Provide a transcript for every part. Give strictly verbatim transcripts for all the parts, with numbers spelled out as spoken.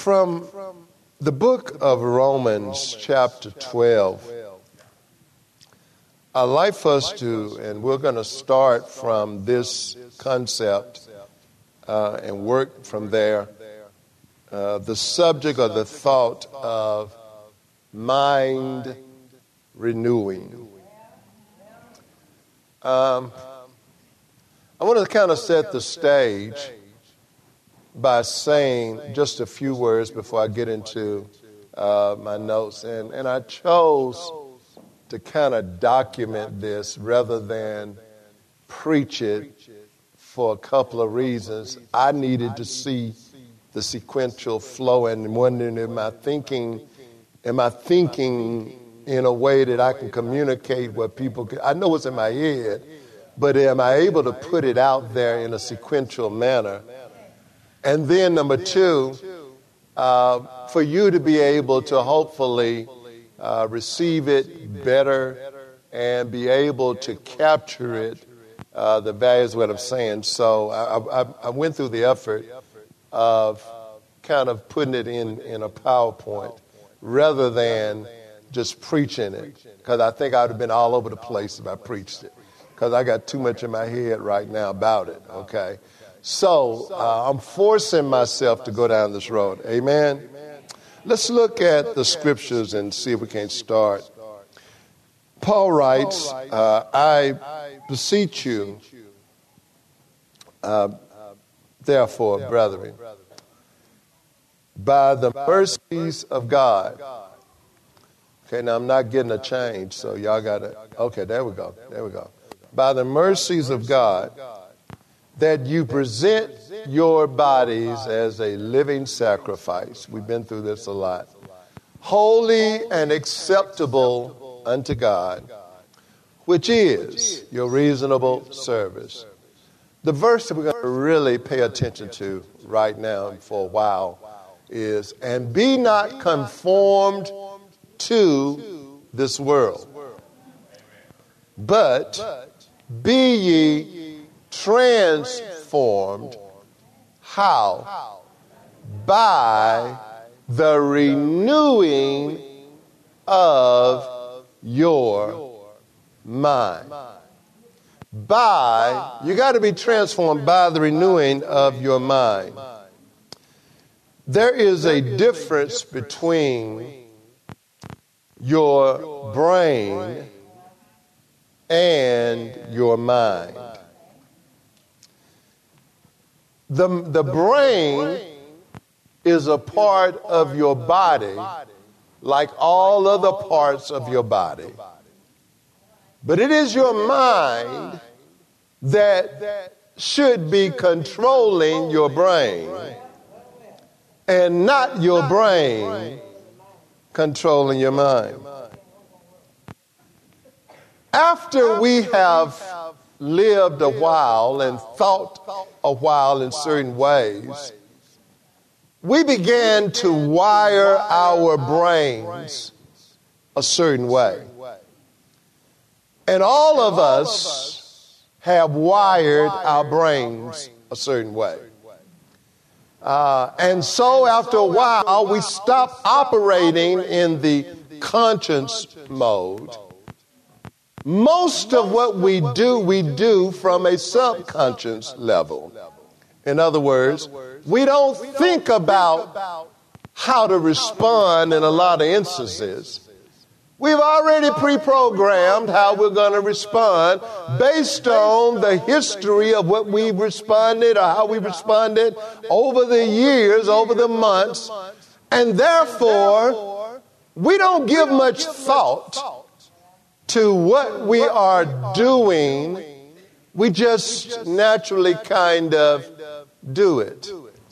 From the book of Romans, chapter twelve, I'd like for us to, and we're going to start from this concept uh, and work from there, uh, the subject or the thought of mind renewing. Um, I want to kind of set the stage by saying just a few words before I get into uh, my notes. And, and I chose to kind of document this rather than preach it for a couple of reasons. I needed to see the sequential flow and wondering, am I thinking, am I thinking in a way that I can communicate what people can, I know what's in my head, but am I able to put it out there in a sequential manner? And then number two, uh, for you to be able to hopefully uh, receive it better and be able to capture it, uh, the value is what I'm saying. So I, I, I went through the effort of kind of putting it in, in a PowerPoint rather than just preaching it, because I think I would have been all over the place if I preached it, because I got too much in my head right now about it, okay? So uh, I'm forcing myself to go down this road. Amen? Let's look at the scriptures and see if we can start. Paul writes, uh, I beseech you, uh, therefore, brethren, by the mercies of God. Okay, now I'm not getting a change, so y'all got to, okay, there we go, there we go. By the mercies of God, that you present your bodies as a living sacrifice. We've been through this a lot. Holy and acceptable unto God, which is your reasonable service. The verse that we're going to really pay attention to right now and for a while is, and be not conformed to this world, but be ye transformed. How? By the renewing of your mind. By, you got to be transformed by the renewing of your mind. There is a difference between your brain and your mind. The, the brain is a part of your body like all other parts of your body. But it is your mind that should be controlling your brain and not your brain controlling your mind. After we have lived a while and thought a while in certain ways, we began to wire our brains a certain way. And all of us have wired our brains a certain way. Uh, and so after a while, we stop operating in the conscious mode. Most of what we do, we do from a subconscious level. In other words, we don't think about how to respond in a lot of instances. We've already pre-programmed how we're going to respond based on the history of what we've responded or how we responded over the years, over the months. And therefore, we don't give much thought to what we are doing. We just naturally kind of do it.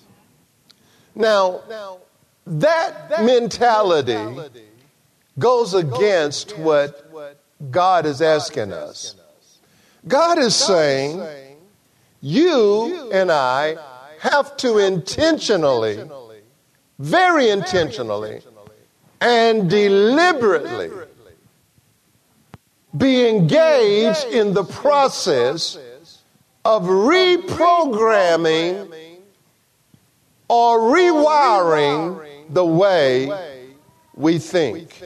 Now, that mentality goes against what God is asking us. God is saying, you and I have to intentionally, very intentionally, and deliberately be engaged in the process of reprogramming or rewiring the way we think.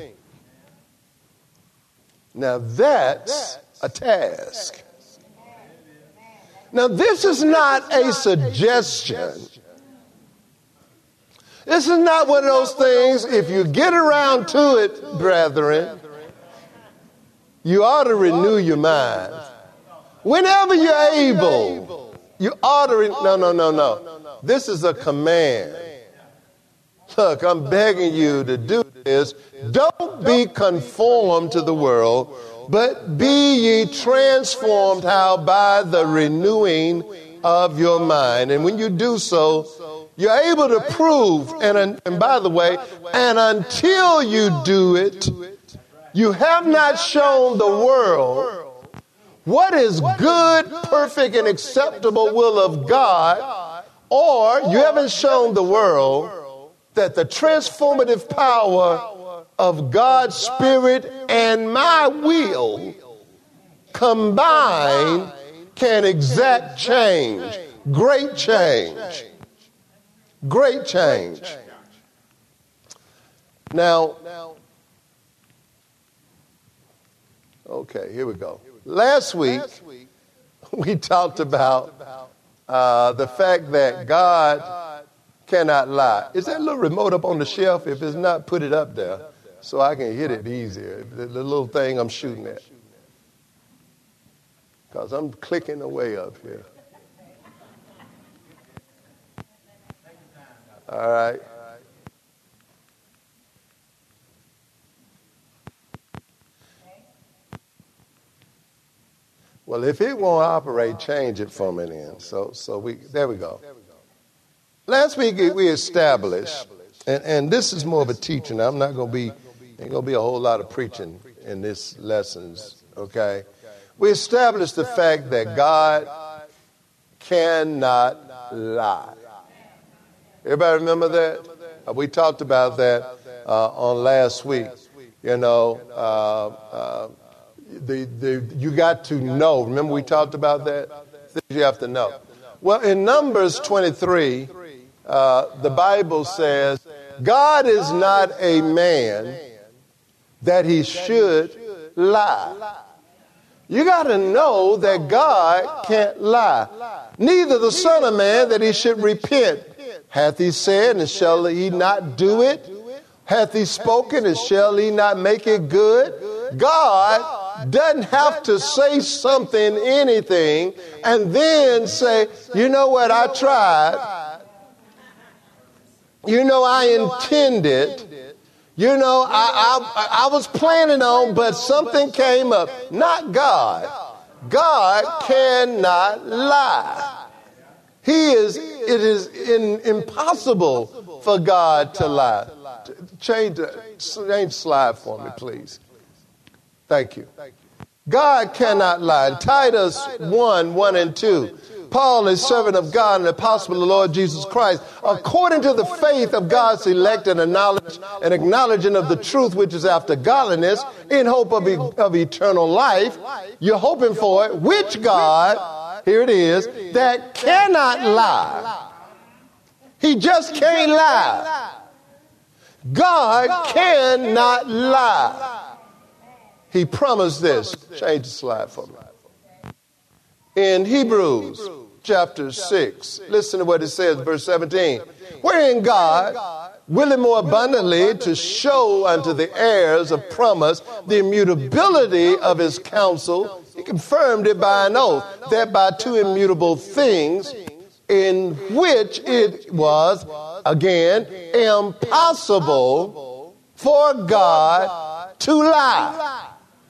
Now that's a task. Now this is not a suggestion. This is not one of those things, if you get around to it, brethren, you ought to renew your mind. Whenever you're able, you ought to, re- no, no, no, no. This is a command. Look, I'm begging you to do this. Don't be conformed to the world, but be ye transformed, how? By the renewing of your mind. And when you do so, you're able to prove, and, and by the way, and until you do it, you have not shown the world what is good, perfect, and acceptable will of God, or you haven't shown the world that the transformative power of God's Spirit and my will combined can exact change, great change, great change. Now, okay, here we go. Last week, we talked about uh, the fact that God cannot lie. Is that little remote up on the shelf? If it's not, put it up there so I can hit it easier. The, the little thing I'm shooting at. Because I'm clicking away up here. All right. Well, if it won't operate, change it for me then. So, so we there we go. Last week we established, and, and this is more of a teaching. I'm not going to be, ain't going to be a whole lot of preaching in this lessons, okay? We established the fact that God cannot lie. Everybody remember that? Uh, we talked about that uh, on last week. You know, uh, uh, the, the, you got to know. Remember we talked about that? Things you have to know. Well, in Numbers twenty-three, uh, the Bible says, God is not a man that he should lie. You got to know that God can't lie. Neither the Son of Man that he should repent. Hath he said, and shall he not do it? Hath he spoken, and shall he not make it good? God doesn't have to say something, anything, and then say, you know what, I tried. You know, I intended. You know, I, I, I was planning on, but something came up. Not God. God cannot lie. He is, it is in, impossible for God to lie. Change, change slide for me, please. Thank you. God cannot lie. Titus one, one and two. Paul is servant of God and apostle of the Lord Jesus Christ, according to the faith of God's elect and knowledge and acknowledging of the truth which is after godliness, in hope of, e- of eternal life. You're hoping for it, which God, here it is, that cannot lie. He just can't lie. God cannot lie. He promised this. Change the slide for me. In Hebrews chapter six, listen to what it says, verse seventeen. Wherein God, willing more abundantly to show unto the heirs of promise the immutability of his counsel, he confirmed it by an oath, that by two immutable things, in which it was, again, impossible for God to lie.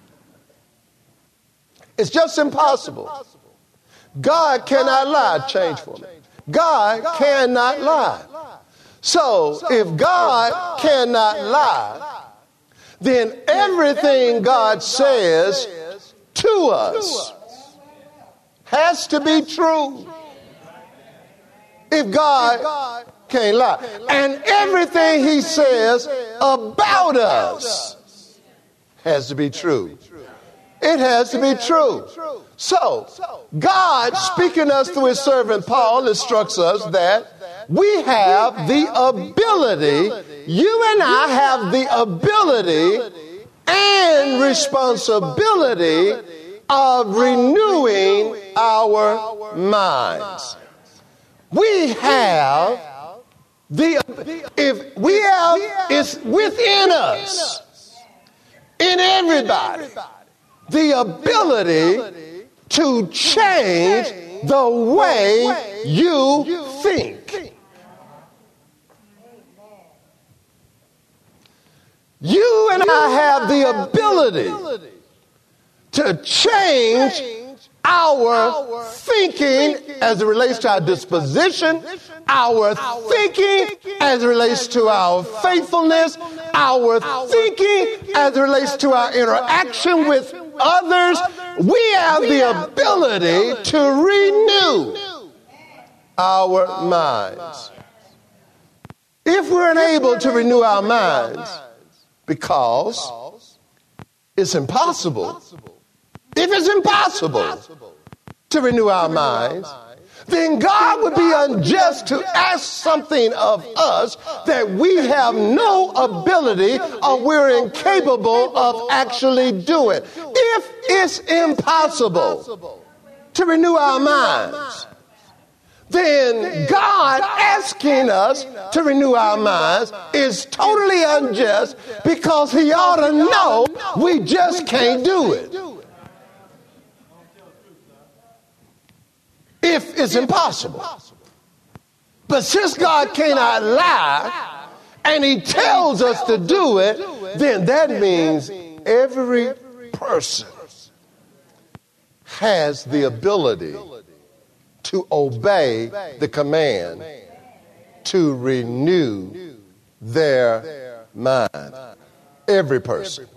It's just impossible. God cannot lie. Change for me. God cannot lie. So if God cannot lie, then everything God says to us has to be true. If God can't lie. And everything he says about us has to be true. It has to be true. So, God, speaking us through his servant Paul, instructs us that we have the ability, you and I have the ability and responsibility of renewing our minds. We have the, if we have, it's within us, in everybody, the ability to change the way you think. You and I have the ability to change our thinking as it relates to our disposition, our thinking as it relates to our faithfulness, our thinking as it relates to our interaction with others. We have the ability to renew our minds. If we're unable to renew our minds, because it's impossible, if it's impossible to renew our minds, then God would be unjust to ask something of us that we have no ability or we're incapable of actually doing. If it's impossible to renew our minds, then God asking us to renew our minds is totally unjust, because he ought to know we just can't do it. If it's impossible. But since God cannot lie and he tells us to do it, then that means every person has the ability to obey the command to renew their mind. Every person.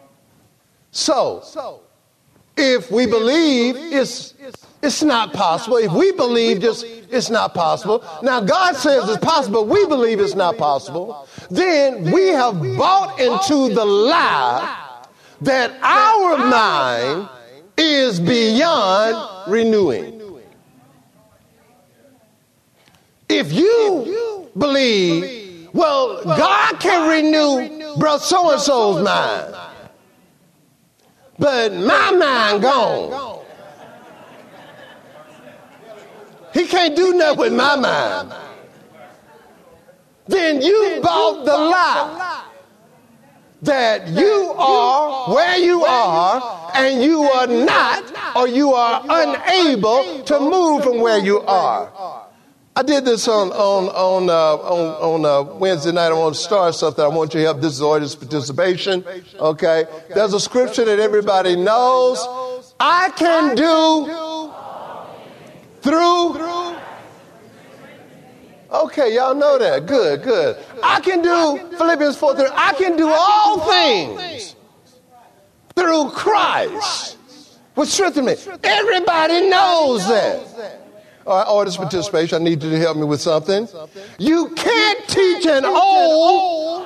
So, if we believe it's it's not possible, if we believe just it's not possible, now God says it's possible, we believe it's not possible, then we have bought into the lie that our mind is beyond renewing. If you believe, well, God can renew brother so-and-so's mind, but my mind gone. He can't do nothing with my mind. Then you bought the lie that you are where you are and you are not, or you are unable to move from where you are. I did this on on on uh, on, on uh, Wednesday night. I want to start something. I want you to help. This is audience participation. Okay, there's a scripture that everybody knows. I can do through. Okay, y'all know that. Good, good. I can do Philippians four three. I can do all things through Christ, which strengthens me. Everybody knows that. All right, audience participation, I need you to help me with something. You can't teach an old.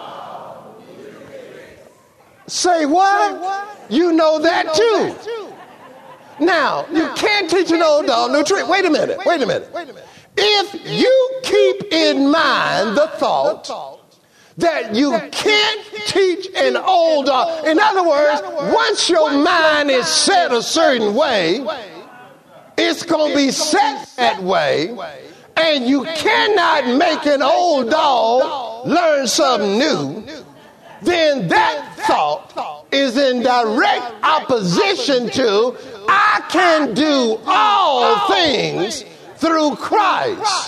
Say what? You know that too. Now, you can't teach an old dog new trick. Wait a minute, wait a minute. If you keep in mind the thought that you can't teach an old dog, in other words, once your mind is set a certain way, it's going to be set that way, and you cannot make an old dog learn something new, then that thought is in direct opposition to I can do all things through Christ.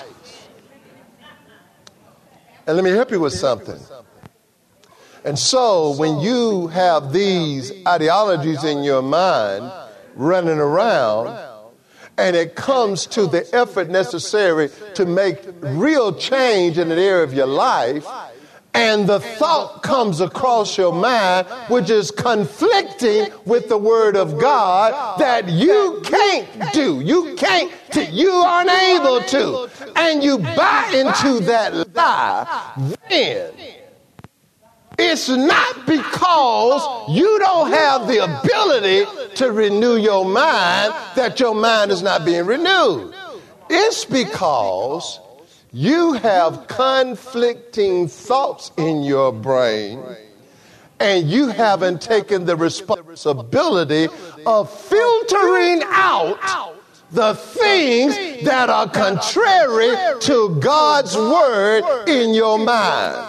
And let me help you with something. And so when you have these ideologies in your mind running around, and it comes to the effort necessary to make real change in an area of your life, and the thought comes across your mind, which is conflicting with the word of God, that you can't do, you can't, you aren't able to, and you buy into that lie, then it's not because you don't have the ability to renew your mind that your mind is not being renewed. It's because you have conflicting thoughts in your brain, and you haven't taken the responsibility of filtering out the things that are contrary to God's word in your mind.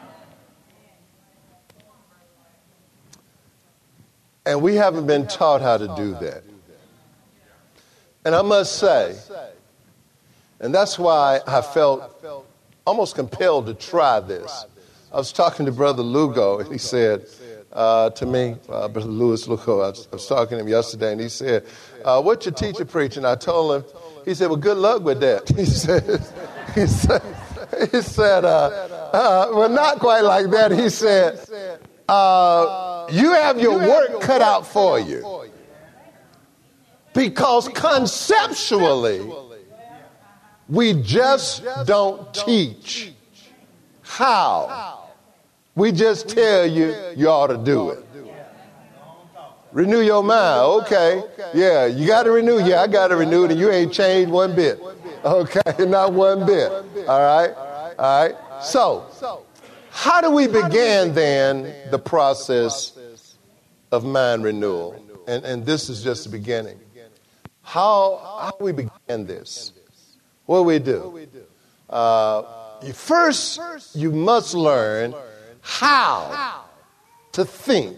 And we haven't been taught how to do that. And I must say, and that's why I felt almost compelled to try this. I was talking to Brother Lugo, and he said uh, to me, uh, Brother Louis Lugo, I was, I was talking to him yesterday, and he said, uh, what's your teacher preaching? I told him, he said, well, good luck with that. He said, he said, he said uh, uh, well, not quite like that. He said, uh, you have your work cut out for you. Because conceptually, we just don't teach how. We just tell you you ought to do it. Renew your mind. Okay. Yeah, you got to renew. Yeah, I got to renew it, and you ain't changed one bit. Okay, not one bit. All right? All right? So, how do we begin then the process of mind renewal? And, and this is just the beginning. How, how do we begin this? What do we do? Uh, first, you must learn how to think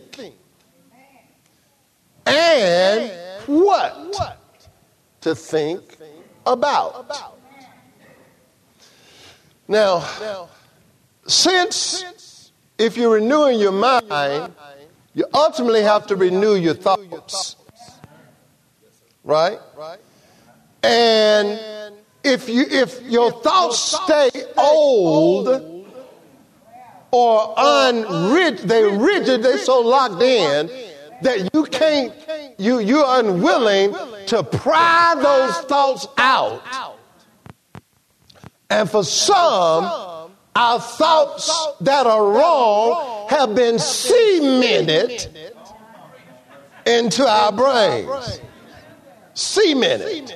and what to think about. Now, since if you're renewing your mind, you ultimately have to renew your thoughts. Right? And if you if your thoughts stay old or unrig, they're rigid, they're so locked in that you can't, you you're unwilling to pry those thoughts out. And for some, our thoughts that are wrong have been cemented into our brains. Cemented.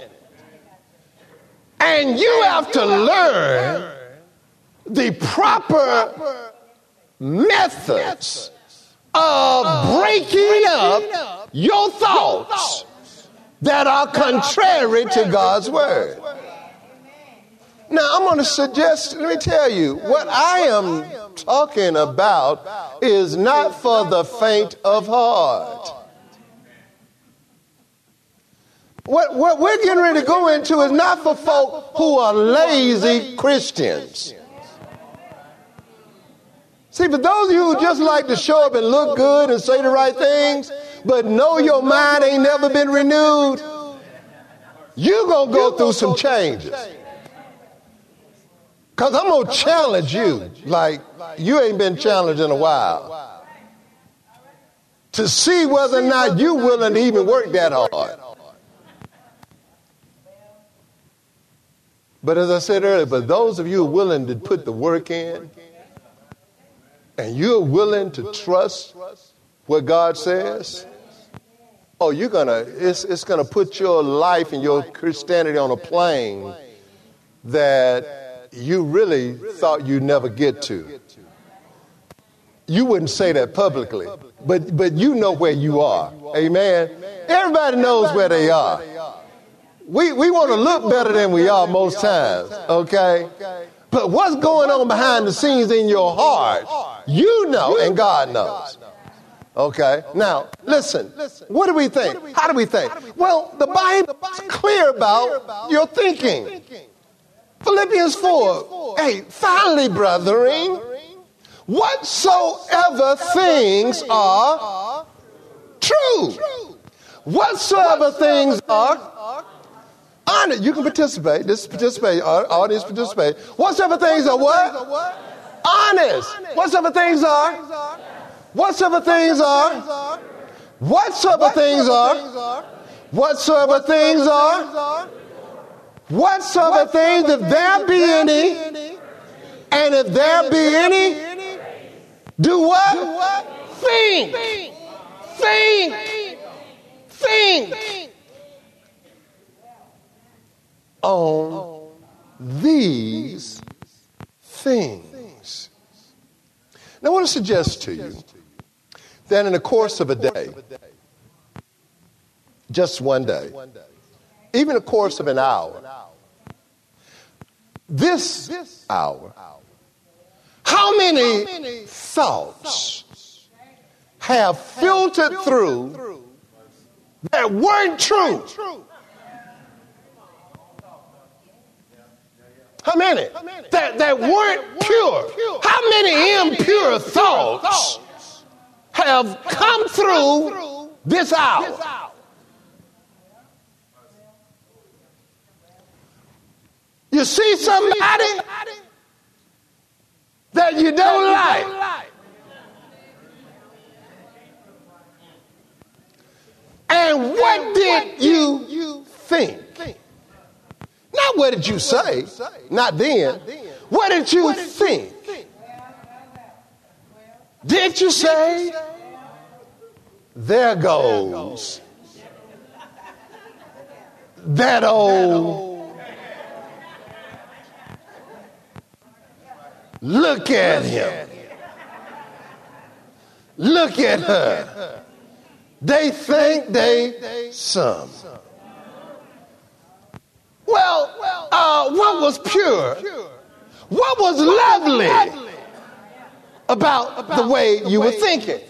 And you have to learn the proper methods of breaking up your thoughts that are contrary to God's word. Now, I'm going to suggest, let me tell you, what I am talking about is not for the faint of heart. What, what we're getting ready to go into is not for folk who are lazy Christians. See, for those of you who just like to show up and look good and say the right things, but know your mind ain't never been renewed, you're going to go through some changes. Because I'm going to challenge you like you ain't been challenged in a while to see whether or not you're willing to even work that hard. But as I said earlier, but those of you who are willing to put the work in and you're willing to trust what God says, oh, you're going to, it's, it's going to put your life and your Christianity on a plane that you really thought you'd never get to. You wouldn't say that publicly, but, but you know where you are. Amen. Everybody knows where they are. We we want to look better than we are most times, okay? But what's going on behind the scenes in your heart, you know, and God knows. Okay? Now, listen, what do we think? How do we think? Well, the Bible is clear about your thinking. Philippians four, hey, finally, brethren, whatsoever things are true, whatsoever things are honest. You can participate. This participate. Audience participate. Whatsoever things are what? Honest. Whatsoever things are. Whatsoever things are. Whatsoever things are. Whatsoever things are. Whatsoever things, if there be any, and if there be any, do what? Think. Think. Think. On these things. Now, I want to suggest to you that in the course of a day, just one day, even the course of an hour, this hour, how many thoughts have filtered through that weren't true? How many? That, that weren't pure. How many impure thoughts have come through this hour? You see somebody that you don't like, and what did you think? Not what did you say, not then. What did you think? Did you say, there goes that old, look at him, look at her, they think they some. Well, uh, what was pure? What was lovely about the way you were thinking?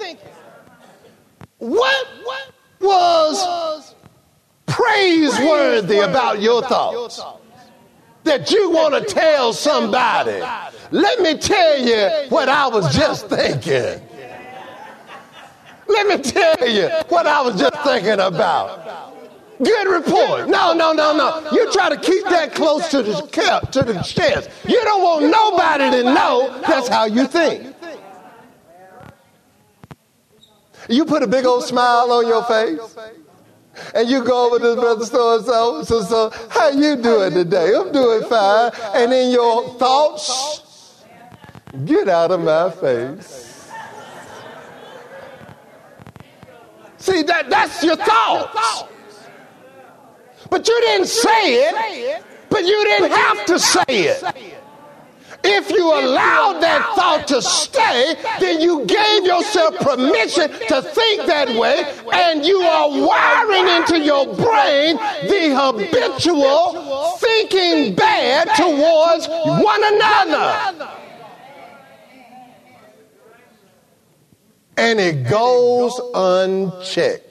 What was praiseworthy about your thoughts that you want to tell somebody? Let me tell you what I was just thinking. Let me tell you what I was just thinking about. Good report. No, no, no, no. You try to keep that close to the to the chest. You don't want nobody to know that's how you think. You put a big old smile on your face, and you go over to Brother So so so so. How you doing today? I'm doing fine. And in your thoughts, get out of my face. See, that that's your thoughts. But you didn't say it, but you didn't have to say it. If you allowed that thought to stay, then you gave yourself permission to think that way, and you are wiring into your brain the habitual thinking bad towards one another. And it goes unchecked.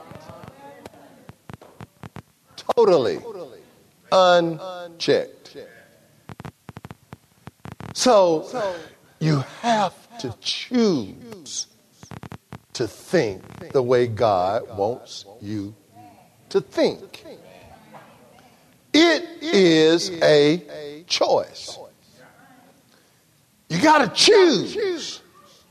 Totally unchecked. So you have to choose to think the way God wants you to think. It is a choice. You got to choose.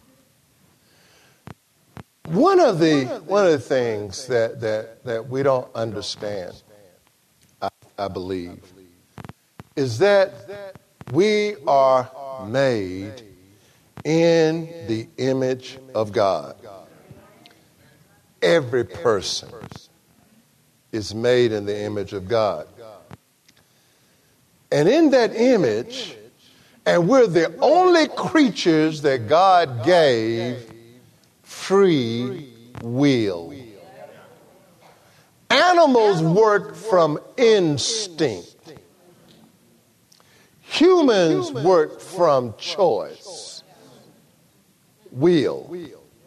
One of the one of the things that that that we don't understand, I, I believe, is that we are made in the image of God. Every person is made in the image of God. And in that image, and we're the only creatures that God gave free will. Animals work from instinct. Humans work from choice, will.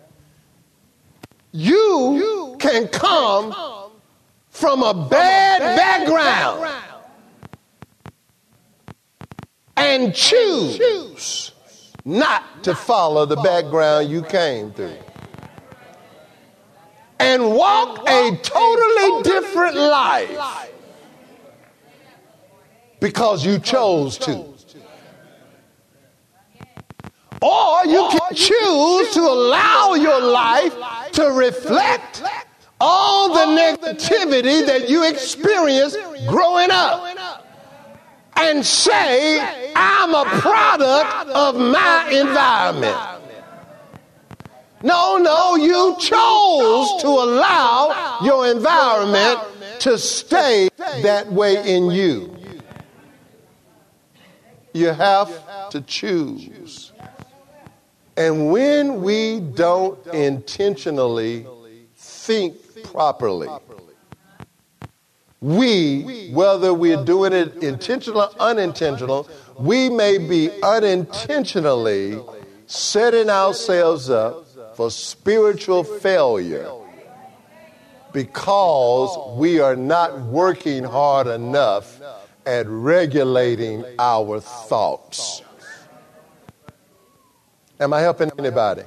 You can come from a bad background and choose not to follow the background you came through and walk a totally different life because you chose to. Or you can choose to allow your life to reflect all the negativity that you experienced growing up and say, I'm a product of my environment. No, no, you chose to allow your environment to stay that way in you. You have to choose. And when we don't intentionally think properly, we, whether we're doing it intentional or unintentional, we may be unintentionally setting ourselves up for spiritual failure because we are not working hard enough at regulating our thoughts. Am I helping anybody?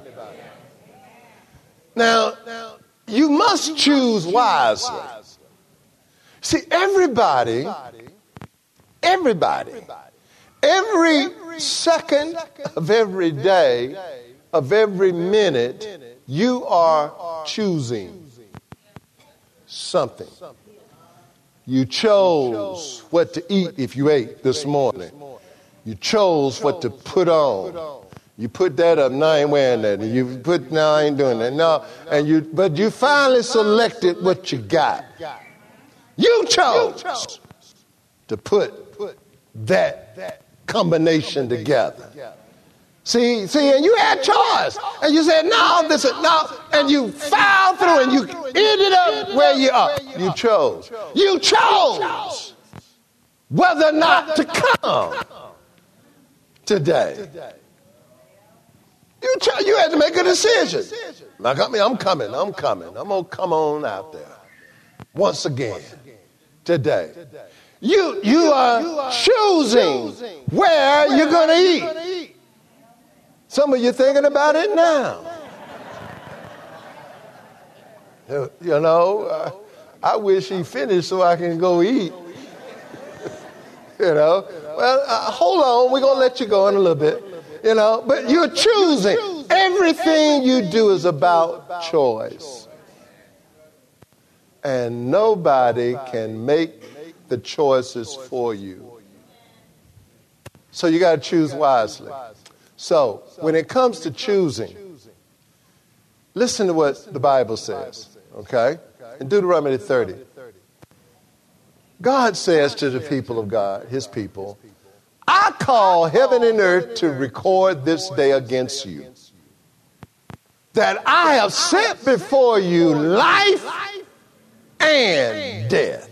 Now, you must choose wisely. See, everybody, everybody, every second of every day, of every minute, you are choosing something. You chose what to eat if you ate this morning. You chose what to put on. You put that up, now I ain't wearing that. And you put, now I ain't doing that. No, and you, but you finally selected what you got. You chose to put that combination together. See, see, and you had choice. And you said, no, this is, no, and you fouled through and you ended up where you are. You chose. You chose whether or not to come today. You, cho- you had to make a decision. Like, I mean, I'm coming, I'm coming. I'm going to come on out there once again today. You, you are choosing where you're going to eat. Some of you thinking about it now. You know, uh, I wish he finished so I can go eat. You know, well, uh, hold on, we're going to let you go in a little bit. You know, but you're choosing. Everything you do is about choice. And nobody can make the choices for you. So you got to choose wisely. So when it comes to choosing, listen to what the Bible says, okay? In Deuteronomy thirty, God says to the people of God, his people, I call heaven and earth to record this day against you, that I have set before you life and death,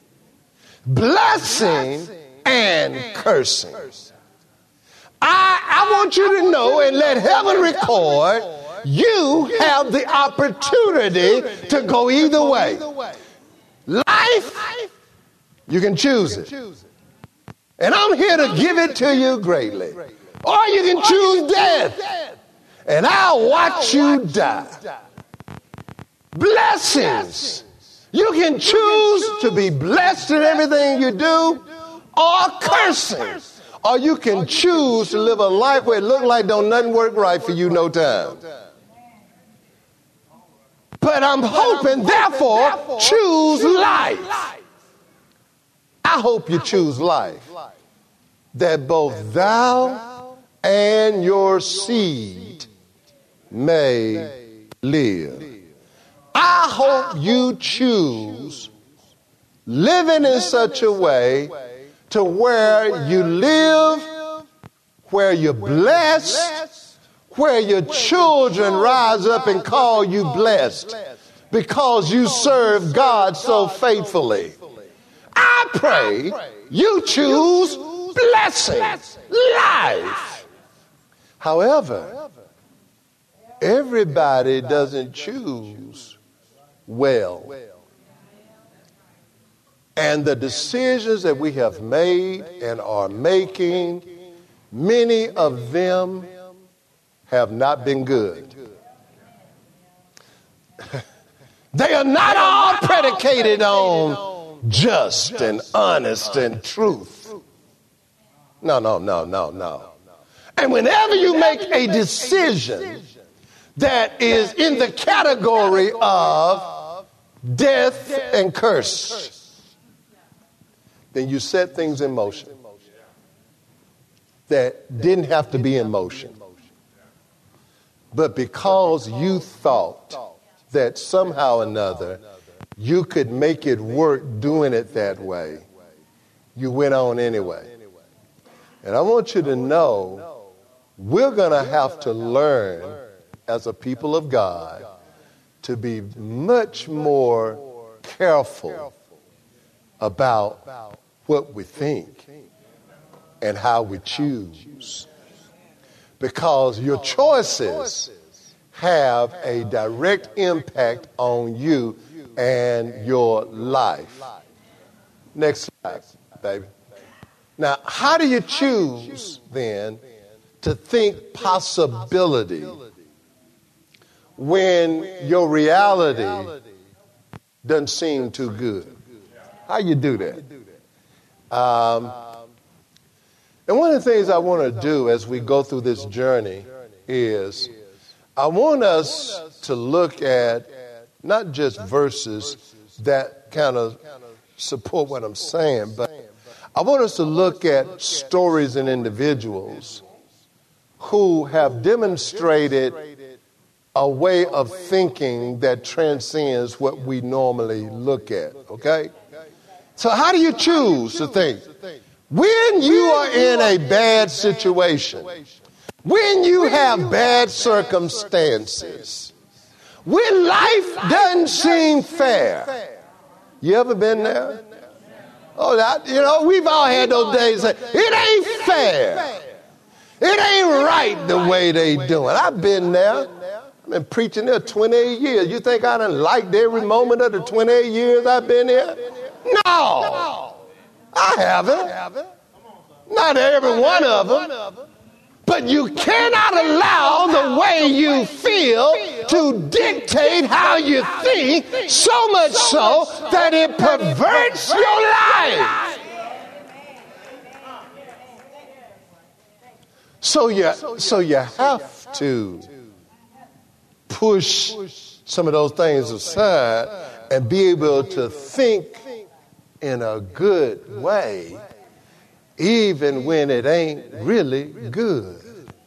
blessing and cursing. I, I want you to know and let heaven record you have the opportunity to go either way. Life, you can choose it. And I'm here to give it to you greatly. Or you can choose death. And I'll watch you die. Blessings. You can choose to be blessed in everything you do, or cursing. Or you can choose to live a life where it looks like don't nothing work right for you no time. But I'm hoping, therefore, choose life. I hope you choose life, that both thou and your seed may live. I hope you choose living in such a way to where you live, where you're blessed, where your children rise up and call you blessed because you serve God so faithfully. I pray you choose blessing, life. However, everybody doesn't choose well. And the decisions that we have made and are making, many of them have not been good. They are not all predicated on just and honest and truth. No, no, no, no, no. And whenever you make a decision that is in the category of death and curse, then you set things in motion that didn't have to be in motion. But because you thought that somehow or another you could make it work doing it that way, you went on anyway. And I want you to know we're going to have to learn as a people of God to be much more careful about what we think and how we choose. Because your choices have a direct impact on you and your life. Next slide, baby. Now, how do you choose then to think possibility when your reality doesn't seem too good? How you do that? Um, and one of the things I want to do as we go through this journey is I want us to look at not just verses that kind of support what I'm saying, but I want us to look at stories and individuals who have demonstrated a way of thinking that transcends what we normally look at, okay? So how do you choose to think? When you are in a bad situation, when you have bad circumstances, when life doesn't seem fair, you ever been there? Oh, that, you know, we've all had those days. That, it ain't fair. It ain't right the way they doing. I've been there. I've been preaching there twenty-eight years. You think I done liked every moment of the twenty-eight years I've been here? No, I haven't. Not every one of them. But you cannot allow the way you feel to dictate how you think, so much so that it perverts your life. So you, so you have to push some of those things aside and be able to think in a good way, even when it ain't really good.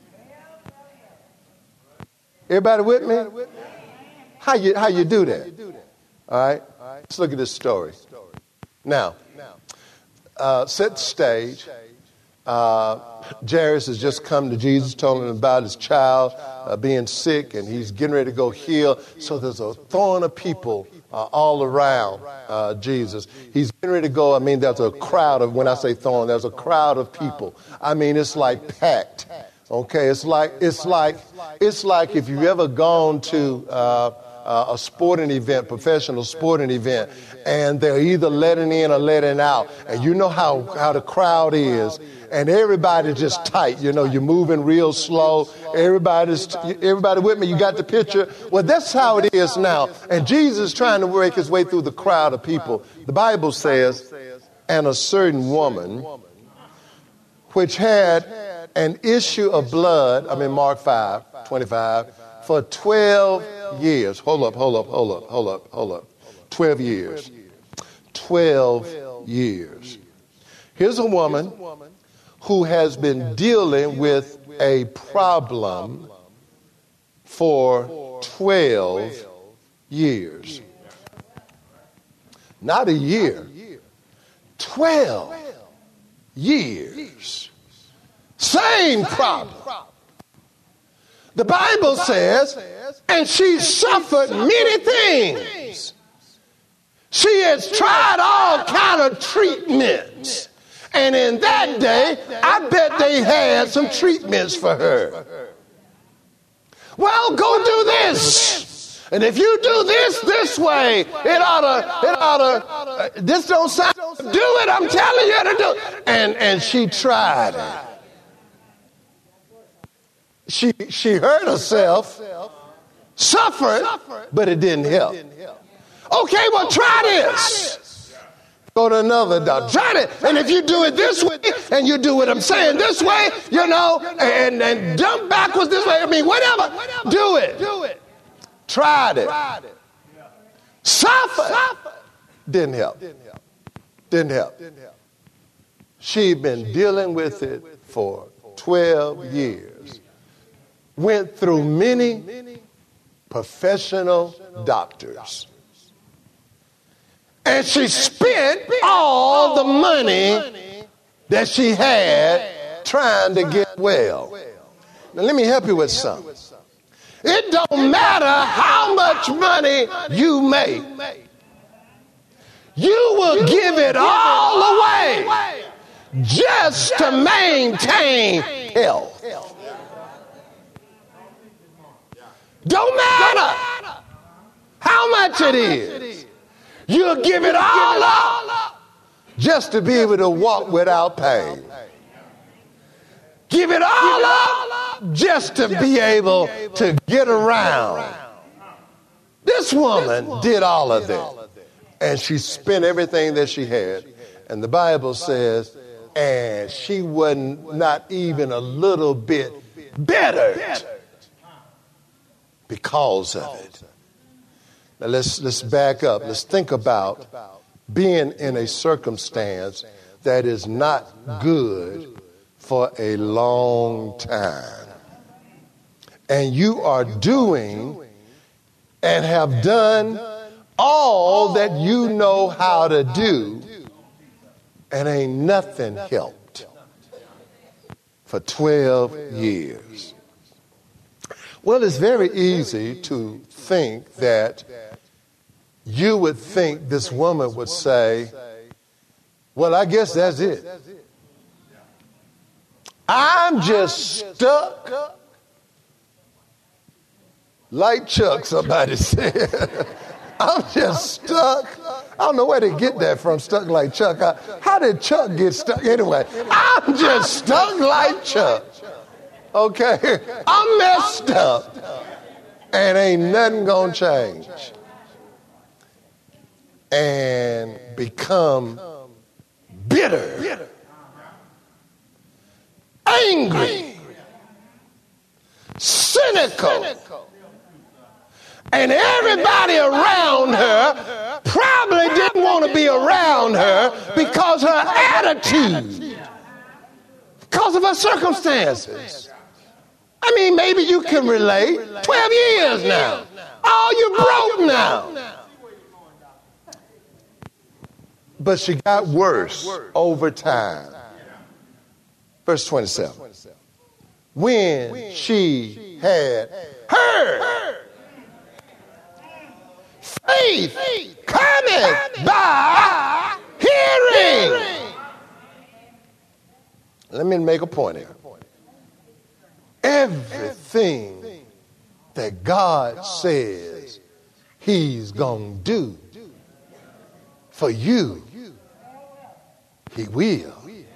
Everybody with me? How you how you do that? All right. Let's look at this story. Now, uh, set the stage. Uh, Jairus has just come to Jesus, told him about his child uh, being sick, and he's getting ready to go heal. So there's a throng of people Uh, all around uh, Jesus. He's getting ready to go. I mean, there's a crowd of, when I say throng, there's a crowd of people. I mean, it's like packed. Okay, it's like it's like it's like if you've ever gone to uh, uh, a sporting event, professional sporting event, and they're either letting in or letting out, and you know how how the crowd is. And everybody's just tight. You know, you're moving real slow. Everybody's, everybody with me. You got the picture? Well, that's how it is now. And Jesus is trying to work his way through the crowd of people. The Bible says, and a certain woman, which had an issue of blood, I'm in Mark five, twenty-five, for twelve years. Hold up, hold up, hold up, hold up, hold up. twelve years. twelve years. Here's a woman who has been dealing with a problem for twelve years. Not a year. twelve years. Same problem. The Bible says, and she suffered many things. She has tried all kind of treatments. And in that day, I bet they had some treatments for her. Well, go do this. And if you do this this way, it ought to, it ought to, uh, this don't sound, do it, I'm telling you to do it. And, and she tried it. She, she hurt herself, suffered, but it didn't help. Okay, well, try this. Go to another doctor. Try it. And if you do it this way, and you do what I'm saying this way, you know, and, and jump backwards this way, I mean, whatever, do it. Do it. Tried it. Suffered. Didn't help. Didn't help. She'd been dealing with it for twelve years. Went through many professional doctors. And she spent all the money that she had trying to get well. Now, let me help you with something. It don't matter how much money you make. You will give it all away just to maintain health. Don't matter how much it is. You'll give it all up just to be able to walk without pain. Give it all up just to be able to get around. This woman did all of that. And she spent everything that she had. And the Bible says, and she wasn't not even a little bit bettered because of it. Now let's let's back up. Let's think about being in a circumstance that is not good for a long time. And you are doing and have done all that you know how to do, and ain't nothing helped for twelve years. Well, it's very easy to think that you would think this woman would say, well, I guess that's it. I'm just stuck like Chuck, somebody said. I'm just stuck. I don't know where they get that from, stuck like Chuck. How did Chuck get stuck? Anyway, I'm just stuck like Chuck. Okay? I'm messed up. And ain't nothing gonna change. And become bitter, angry, cynical. And everybody around her probably didn't want to be around her because her attitude, because of her circumstances. I mean, maybe you can relate. twelve years now. Oh, you broke now. But she got worse over time. Verse twenty-seven. When she had heard, faith cometh by hearing. Let me make a point here. Everything that God says he's going to do for you, he will.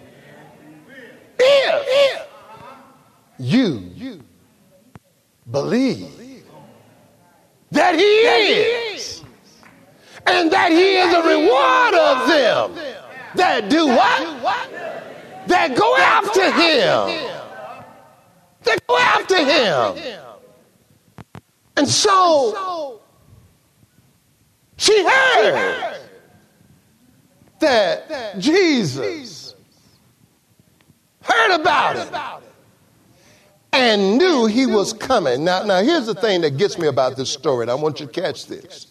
If you believe that he is, and that he is a rewarder of them that do what? That go after him. That go after him. And so she heard that Jesus heard about it and knew he was coming. Now, now here's the thing that gets me about this story, and I want you to catch this.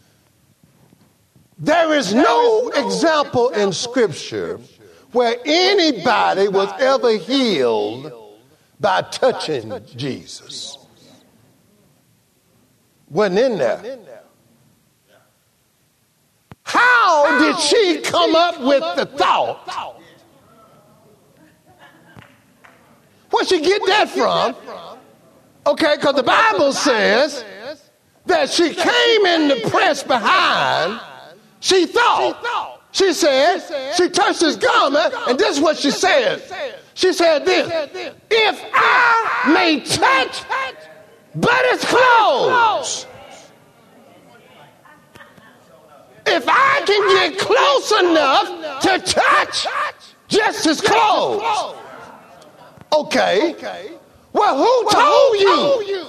There is no example in Scripture where anybody was ever healed by touching Jesus. Wasn't in there. How did she come up with the thought? Where'd she get that from? Okay, because the Bible says that she came in the press behind. She thought. She said, she touched his garment, and this is what she said. She said this: if I may touch but his clothes, if I can get close enough to touch just his clothes. Okay. Well, who told you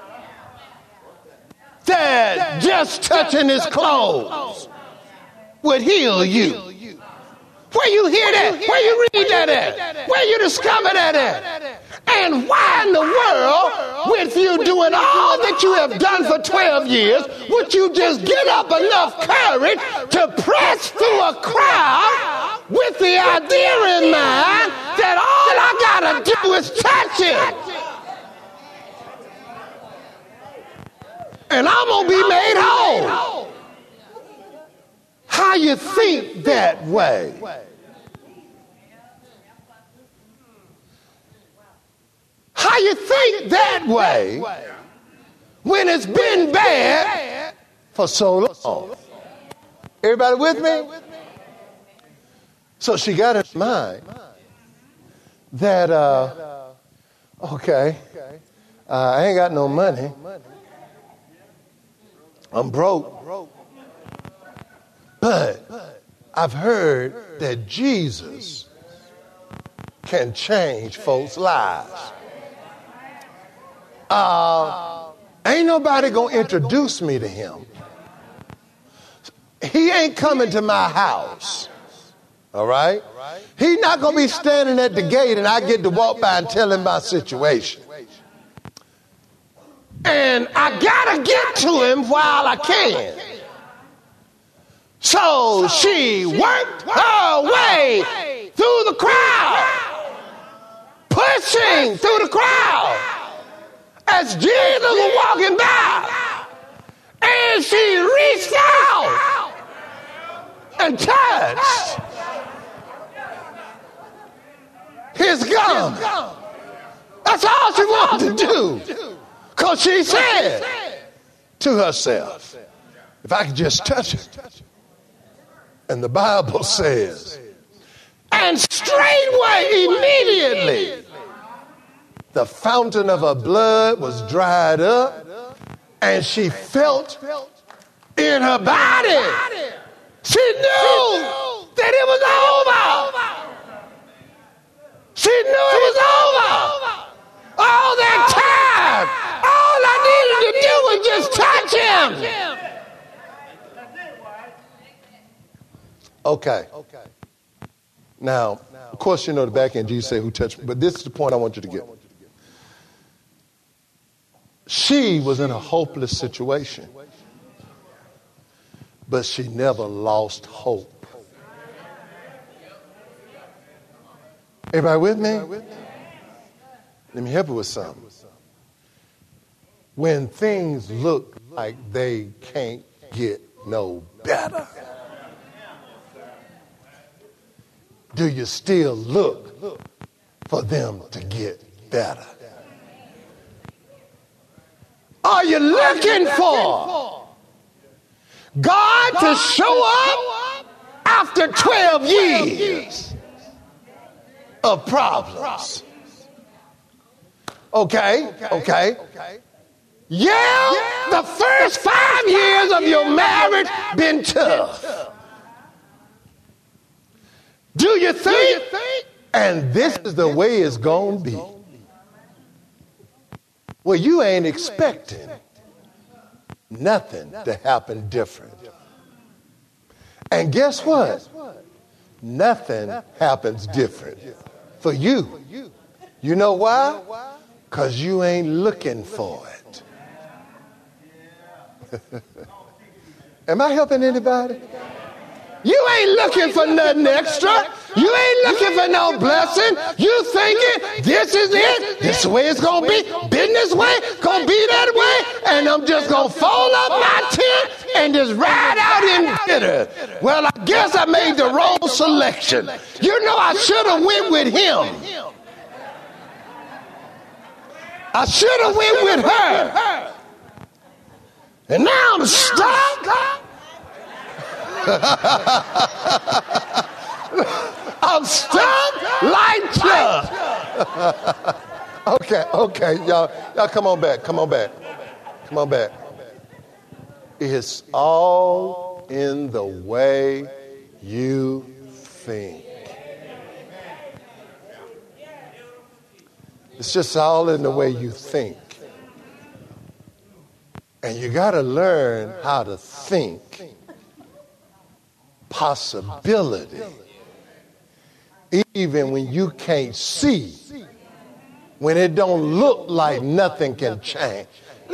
that just touching his clothes would heal you? Where you hear that? Where you read that at? Where you discover that at? And why in the world, with you doing all that you have done for twelve years, would you just get up enough courage to press through a crowd with the idea in mind that all I got got to do is touch him. And I'm going to be made whole. How you think that way? How you think that way when it's been bad for so long? Everybody with me? So she got in mind that, uh, okay, uh, I ain't got no money. I'm broke. But I've heard that Jesus can change folks' lives. Uh, ain't nobody going to introduce me to him. He ain't coming to my house. All right? He's not going to be standing at the gate and I get to walk by and tell him my situation. And I got to get to him while I can. So she worked her way through the crowd, pushing through the crowd as Jesus was walking by. And she reached out and touched his gum. That's all she wanted to do. Because she said to herself, if I could just touch it. And the Bible says, and straightway, immediately, the fountain of her blood was dried up, and she felt in her body. She knew that it was over. She knew it was over. All that time, all I needed to do was just touch him. Okay. Now, of course, you know the back end, Jesus said, who touched me? But this is the point I want you to get. She was in a hopeless situation, but she never lost hope. Everybody with me? Let me help you with something. When things look like they can't get no better, do you still look for them to get better? Are you looking for God to show up after twelve years of problems? Okay, okay. Yeah, the first five years of your marriage been tough. Do you think? And this is the way it's going to be. Well, you ain't expecting nothing to happen different. And guess what? Nothing happens different for you. You know why? Because you ain't looking for it. Am I helping anybody? You ain't looking for nothing extra. You ain't looking for no blessing. You thinking this is it. This is the way it's going to be. Business way, going to be that way. And I'm just going to fold up my tent and just ride out in bitter. Well, I guess I made the wrong selection. You know, I should have went with him. I should have went with her. And now I'm stuck. I'm stuck like Chuck. Okay, okay, y'all, y'all come on back, come on back, come on back. It's all in the way you think. It's just all in the way you think. And you got to learn how to think possibility, even when you can't see, when it don't look like nothing can change.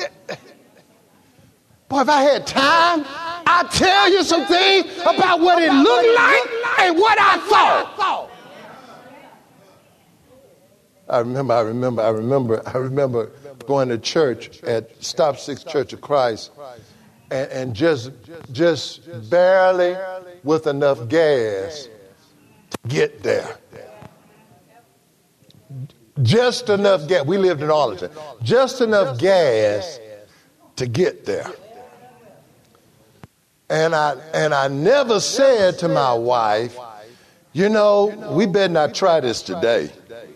Boy, if I had time, I'd tell you some things about what it looked like and what I thought. I remember, I remember, I remember, I remember going to church at Stop Six Church of Christ, and, and just, just barely with enough gas to get there. Just enough gas. We lived in Arlington. Just enough gas to get there. And I and I never said to my wife, you know, we better not try this today.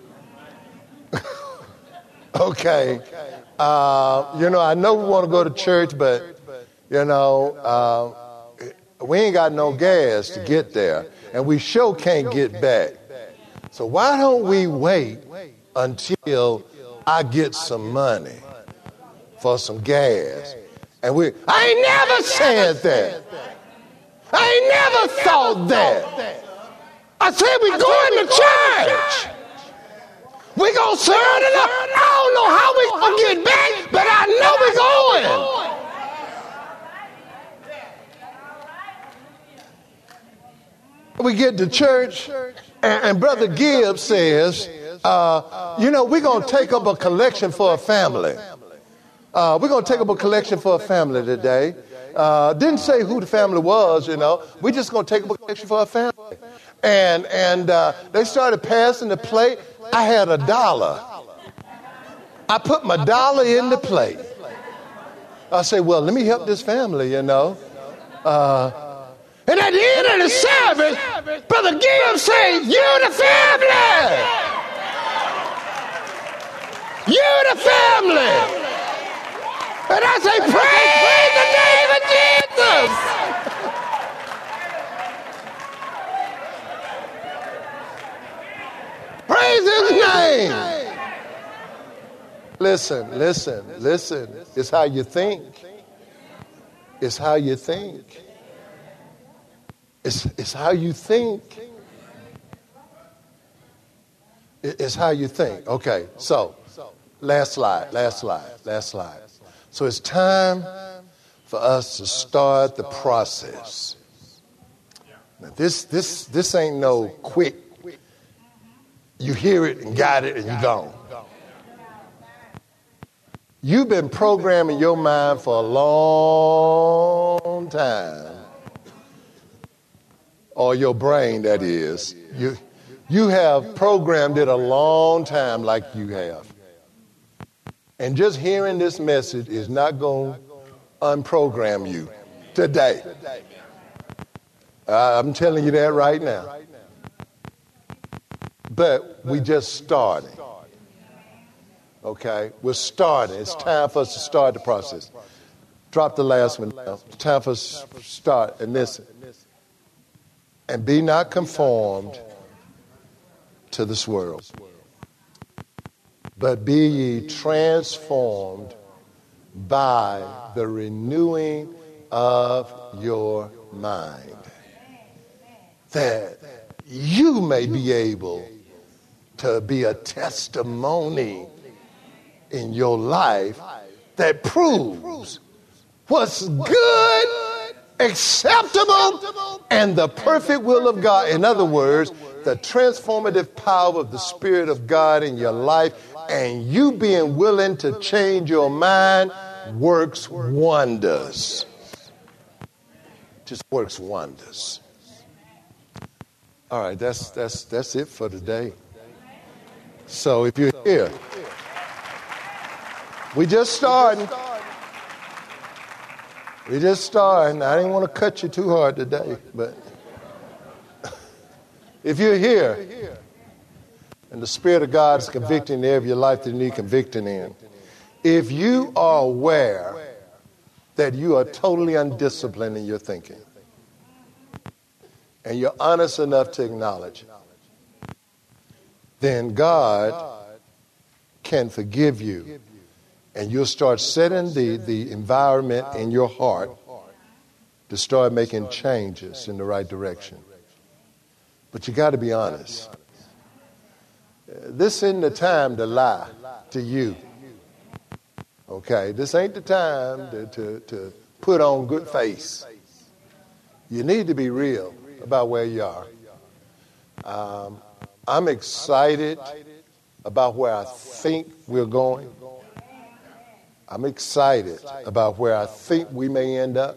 Okay. Uh, you know, I know we want to go to church, but, you know, uh, we ain't got no gas to get there. And we sure can't get back. So why don't we wait until I get some money for some gas? And we, I ain't never said that. I ain't never thought that. I said we going to church. We gonna serve it up. I don't know how we gonna get back, but I know we going. We get to church, and, and Brother Gibbs says, uh, you know, we're gonna take up a collection for a family. Uh, we're going to take up a collection for a family today. Uh, didn't say who the family was, you know. We're just going to take up a collection for a family. And and uh, they started passing the plate. I had a dollar. I put my dollar in the plate. I say, well, let me help this family, you know. Uh, and at the end of the service, Brother Gibbs said, you the family. You the family. And I say, praise the name of Jesus. Praise his name. Listen, listen, listen. It's how you think. It's how you think. It's, it's how you think. It's how you think. Okay, so last slide, last slide, last slide. So it's time for us to start the process. Now this this this ain't no quick. You hear it and got it and you're gone. You've been programming your mind for a long time. Or your brain, that is. You you have programmed it a long time like you have. And just hearing this message is not going to unprogram you today. Uh, I'm telling you that right now. But we just started. Okay? We're starting. It's time for us to start the process. Drop the last one down. It's time for us to start and listen. And be not conformed to this world, but be ye transformed by the renewing of your mind, that you may be able to be a testimony in your life that proves what's good, acceptable, and the perfect will of God. In other words, the transformative power of the Spirit of God in your life, and you being willing to change your mind works wonders. Just works wonders. All right, that's that's that's it for today. So if you're here, we just starting. We just starting. I didn't want to cut you too hard today, but if you're here and the Spirit of God is convicting the area of your life that you need convicting in, if you are aware that you are totally undisciplined in your thinking, and you're honest enough to acknowledge it, then God can forgive you. And you'll start setting the, the environment in your heart to start making changes in the right direction. But you got to be honest. This isn't the time to lie to you. Okay? This ain't the time to, to, to put on good face. You need to be real about where you are. Um, I'm excited about where I think we're going. I'm excited about where I think we may end up.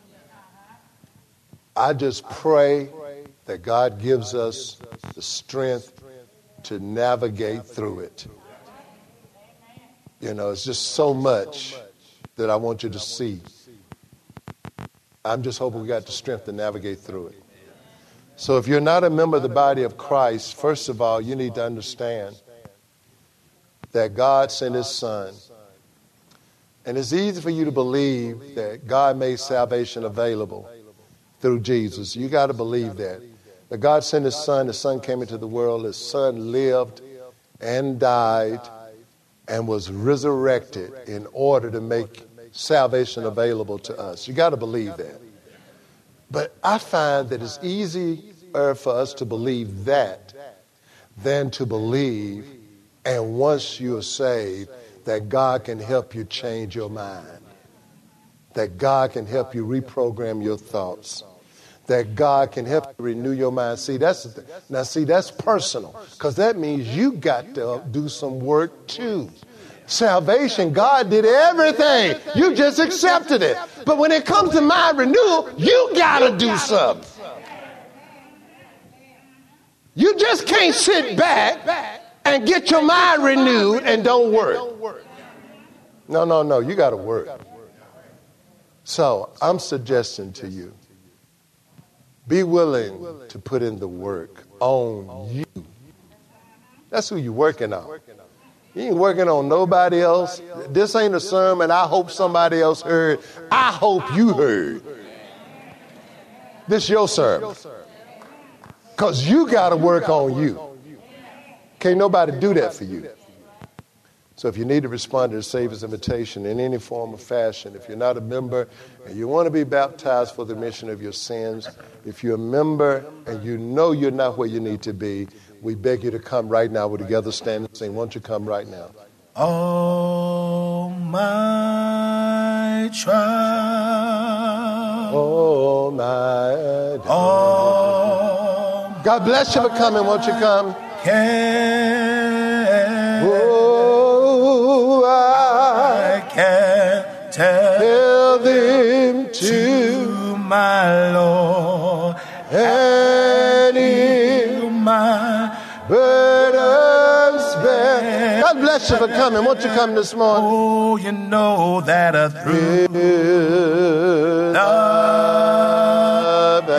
I just pray that God gives us the strength to navigate through it. You know, it's just so much that I want you to see. I'm just hoping we got the strength to navigate through it. So if you're not a member of the body of Christ, first of all, you need to understand that God sent his son. And it's easy for you to believe that God made salvation available through Jesus. You got to believe that. That God sent his son. His son came into the world. His son lived and died and was resurrected in order to make salvation available to us. You got to believe that. But I find that it's easier for us to believe that than to believe, and once you're saved, that God can help you change your mind, that God can help you reprogram your thoughts, that God can help you renew your mind. See, that's now see that's personal, because that means you got to do some work too. Salvation, God did everything. You just accepted it. But when it comes to mind renewal, you got to do something. You just can't sit back and get your mind renewed and don't work. No, no, no. You got to work. So I'm suggesting to you, be willing to put in the work on you. That's who you're working on. You ain't working on nobody else. This ain't a sermon I hope somebody else heard. I hope you heard. This your sermon. Because you got to work on you. Can't nobody do that for you. So if you need to respond to the Savior's invitation in any form or fashion, if you're not a member and you want to be baptized for the remission of your sins, if you're a member and you know you're not where you need to be, we beg you to come right now. We're together standing and sing. Won't you come right now? Oh, my child. Oh, my Oh, God bless you for coming. Won't you come? Can, Oh, I, I can tell, tell them to, to my Lord and to my burdens bear. God bless you for coming. Won't you come this morning? Oh, you know that a through The love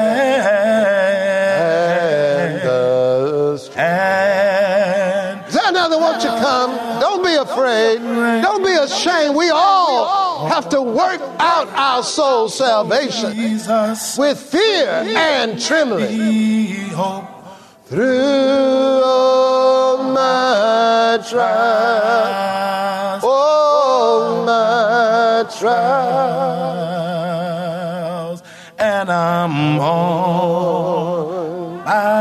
and the strength. and Is that another? Won't you come? Don't be afraid. Don't be ashamed. We all have to work out our soul salvation Jesus, with fear and trembling. we hope Through all my trials, all my trials, and I'm on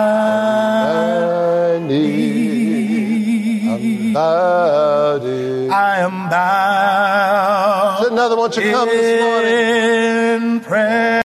I need, I'm bowed in. I am bound Is another one to come this morning? in prayer.